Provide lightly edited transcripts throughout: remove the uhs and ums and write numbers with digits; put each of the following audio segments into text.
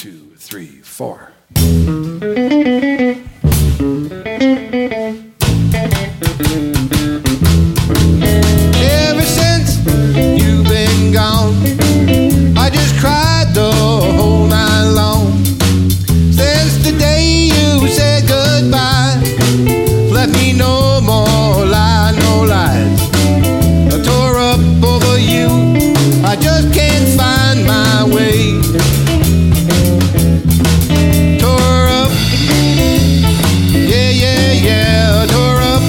2, 3, 4. Ever since you've been gone, I just cried the whole night long. Since the day you said goodbye, left me no more lie, no lies. I tore up over you, I just can't find my way. Tore up, yeah, yeah, yeah, tore up.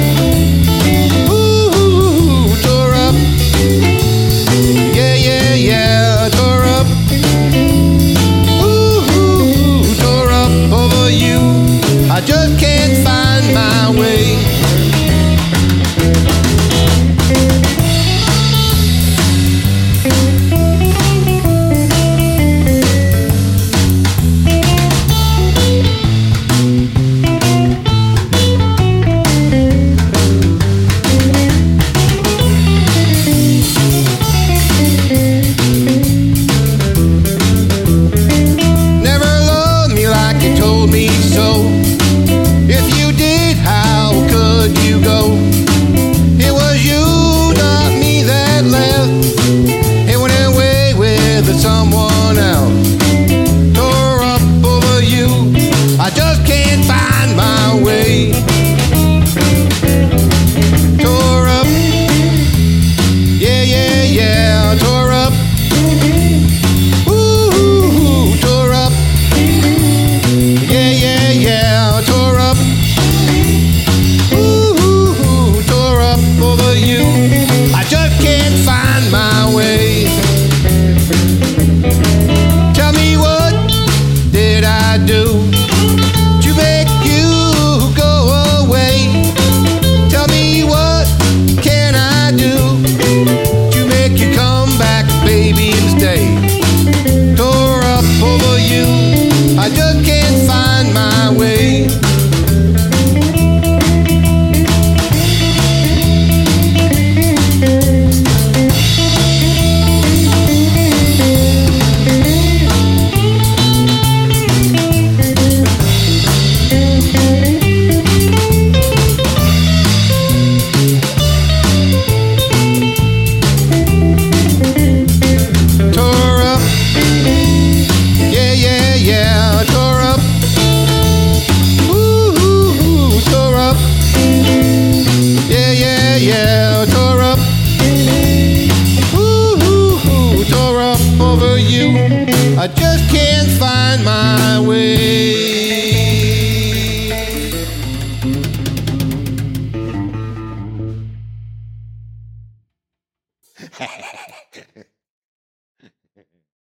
Ooh, tore up, yeah, yeah, yeah, tore up. Ooh, tore up over you, I just can't find my way. Someone else tore up over you, I just can't find my way. Tore up, yeah, yeah, yeah, tore up. Ooh, tore up, yeah, yeah, yeah, tore up. Ooh, tore up over you, I just can't find my way. Tell me, what did I do to make you go away? Tell me, what can I do to make you come back, baby, and stay? Tore up over you, I just can't find my way. Yeah, tore up. Ooh, tore up over you, I just can't find my way.